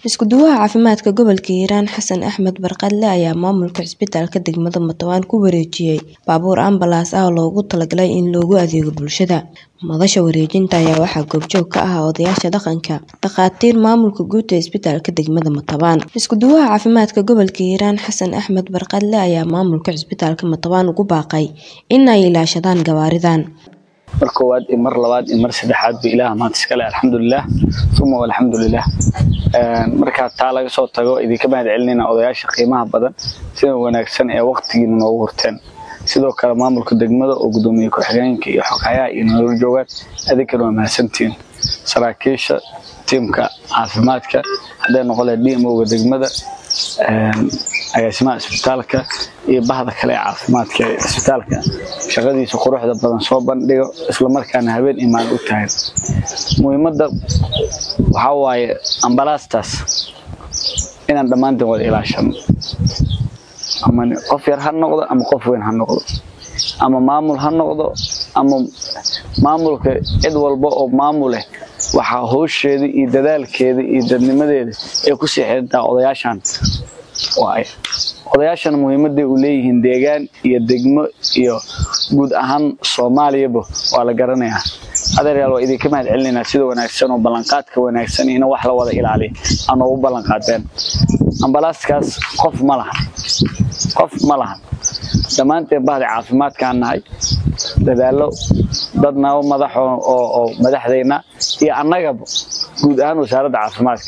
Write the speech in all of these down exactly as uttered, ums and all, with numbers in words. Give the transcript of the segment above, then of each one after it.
isku duwaha caafimaadka gobolka Hiiraan Xasan Axmed Barqadle ayaa maamulka isbitaalka degmada Matawaan ku wareejiyay baabuur ambalaas ah oo loogu talagalay in loogu adeego bulshada. Madasha wareejinta ayaa waxaa goobjoog ka ah odayaasha dhaqanka, dhaqaatiir, maamulka guud ee isbitaalka degmada Matawaan. Isku duwaha caafimaadka gobolka Hiiraan Xasan Axmed Barqadle ayaa maamulka isbitaalka Matawaan ugu baaqay in ay ilaashadaan gawaaridan. markowaad in mar labaad in mar saddexaad bi ilaaha maanta iska leh alxamdulillah thumma walxamdulillah een marka taa laga soo tago idinka mahad celinayna odayaasha qiimaha badan sida wanaagsan ee waqtigiina noogu horteen sidoo kale maamulka degmada oo gudoomiye ku xigeenka iyo xoghayaha iyo nolol joogaad adinkana waa mahadsantiin saraakiisha tiimka caafimaadka haday noqolee D M O-ga degmada een agaasimaha isbitaalka iyo bahda kale caafimaadka isbitaalka shaqadiisa quruxda badan soo bandhigo isla markaana habeen imaan u tahay muhiimada waxa waaye ambalaastas inaan dhamaantiin wada ilaashano ama qof yar ha noqdo ama qof weyn ha noqdo ama maamul ha noqdo ama maamulka cid walba oo maamul ah waxa hawsheeda iyo dadaalkeeda iyo dadnimadeeda ay ku sii xidhantaa odayaashan waay odayaashan muhiimadii u leeyihiin deegaan iyo degmo iyo guud ahaan Soomaaliyeeba waa la garanayaa adeerayaal waa idinka mahad celinayna sida wanaagsan oo ballanqaadka wanaagsan in wax la wada ilaaliyo aan ugu ballanqaadeen ambalaaskaas qof ma laha qof ma laha dhamaanteen bahda caafimaadka nahay dadaalo dadna oo madax oo madaxdeena iyo annaga guud ahaan wasaaradda caafimaadka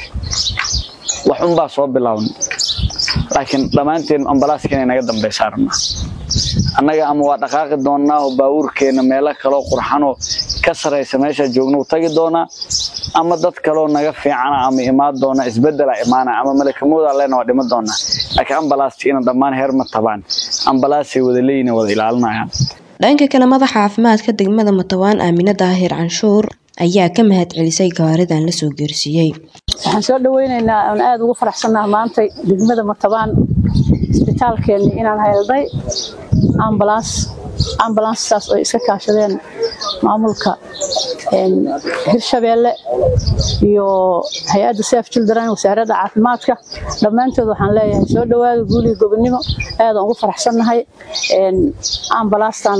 waxun baa soo bilaabnay laakiin dhamaanteen ambalaaskana naga dambeysarna annaga ama waa dhaqaaqi doonaa oo baawurkeena meel kale oo qurxan oo ka sareysa meesha joogno tagi doona ama dad kale oo naga fiican ama imaad doona isbedel imaana ama malakamooda leena waa dhima doona laakiin ambalaasti in dhamaan heer Matawaan ambalaasi wada leeyna wada ilaalinayaan. dhanka kale madaxa caafimaadka degmada Matawaan Aamina Daahir Canshuur ayaa ka mahad celisay gawaaridan la soo geersiyay. waxaan soo dhaweynaynaa aan aad ugu faraxsanahay maanta degmada Matawaan isbitaalkeena inaan hay'aday ambalaas ambalaastaas oo iska kaashadeen maamulka een Hirshabeelle iyo hay'adda Safe Children wasaaradda caafimaadka dhamaantood waxaan leeyahay soo dhawaada guuliga gobonimo aad ugu faraxsanahay een ambalaastan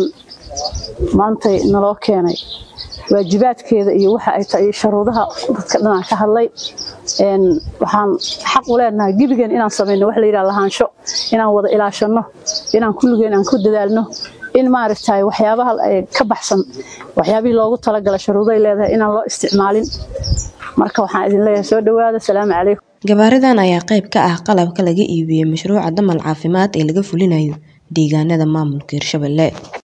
maanta naloo keenay waajibaadkeeda iyo waxa ay tahay sharuudaha dadka dhan ka hadlay een waxaan xaq u leenahay gibigan inaan sameeyno wax la yiraahdo lahaansho inaan wada ilaashano inaan kulligeen aan ku dadaalno in maaragtay waxyaabaha ay ka baxsan waxyaabihii loogu talagalay sharuuday leedahay inaan loo isticmaalin marka waxaan idin leeyahay soo dhawaada salaamu calaykum. gawaaridan ayaa qayb ka ah qalabka laga iibiyay mashruuca damal caafimaad ee laga fulinayo deegaanada maamulka Hirshabeelle.